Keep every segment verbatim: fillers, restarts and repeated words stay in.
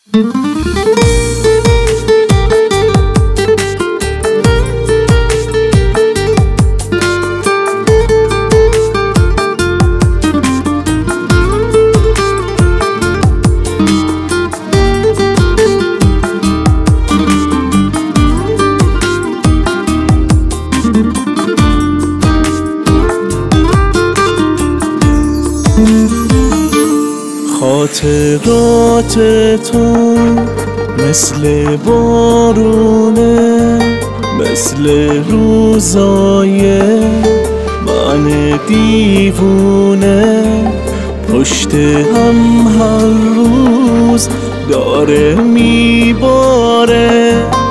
خاطرات تو مثل بارونه، مثل روزای من دیوونه، پشت هم هر روز داره میباره.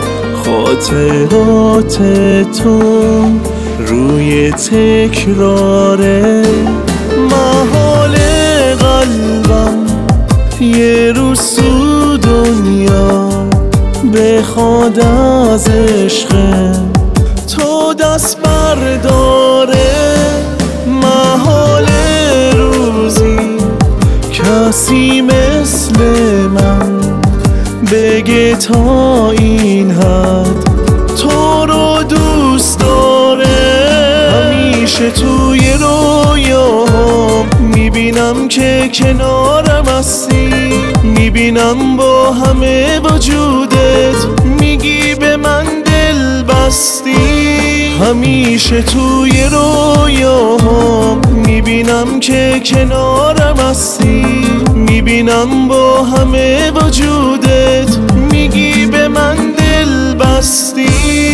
خاطرات تو روی تکراره، محال قلبم یه روز تو دنیا بخواد از عشق تو دست برداره. محال روزی کسی مثل من بگه تا این حد تو رو دوست داره. همیشه توی رویاهام میبینم که کنارم هستی، میبینم با همه وجودت میگی به من دل بستی. همیشه توی رویاهام میبینم که کنارم هستی، میبینم با همه وجودت میگی به من دل بستی.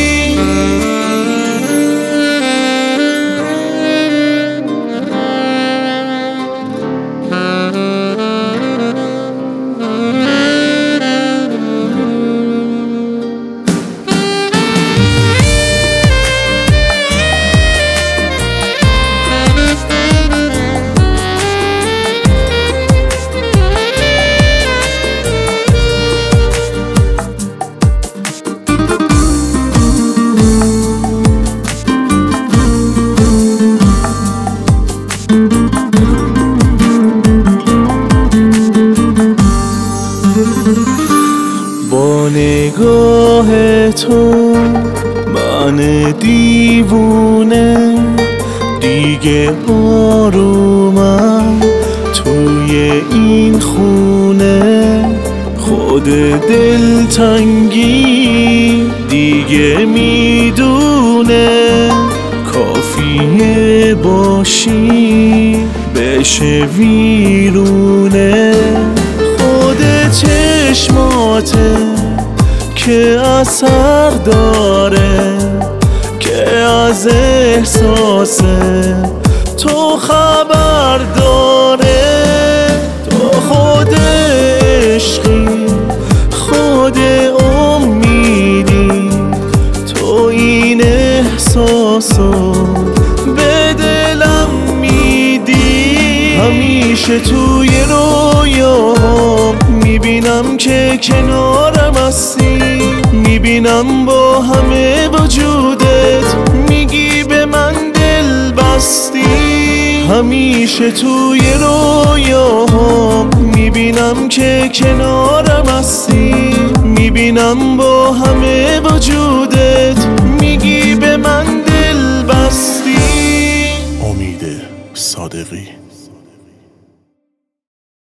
با نگاه تو من دیوونه دیگه آرومم توی این خونه. خود دلتنگی دیگه میدونه کافیه باشی بشه ویرونه. خود چشماته که اثر داره که از احساس تو خبر داره. تو خود عشقی، خود امیدی، تو این احساسو به دلم میدی. همیشه توی رویاهام میبینم که کنارم هستی، میبینم با همه وجودت میگی به من دل بستی. همیشه توی رویاهام میبینم که کنارم هستی، میبینم با همه وجودت میگی به من دل بستی. امید صادقی.